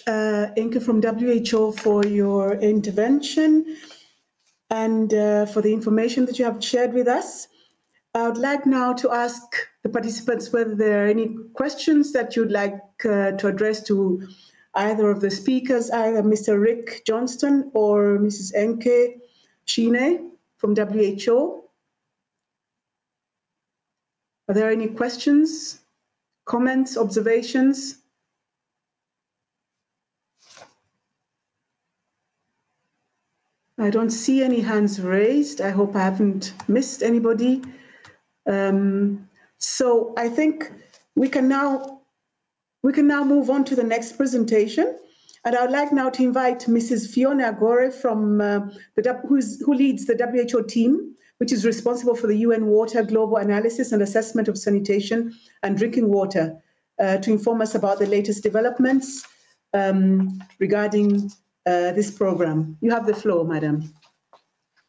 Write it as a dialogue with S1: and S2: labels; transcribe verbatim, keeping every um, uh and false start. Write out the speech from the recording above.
S1: uh, Inke from W H O, for your intervention and uh, for the information that you have shared with us. I would like now to ask the participants whether there are any questions that you'd like uh, to address to either of the speakers, either Mister Rick Johnston or Missus Enke Shine from W H O. Are there any questions, comments, observations? I don't see any hands raised. I hope I haven't missed anybody. Um, so I think we can now we can now move on to the next presentation. And I would like now to invite Missus Fiona Gore from uh, the who's, who leads the W H O team, which is responsible for the U N Water Global Analysis and Assessment of Sanitation and Drinking Water, uh, to inform us about the latest developments um, regarding uh, this program. You have the floor, madam.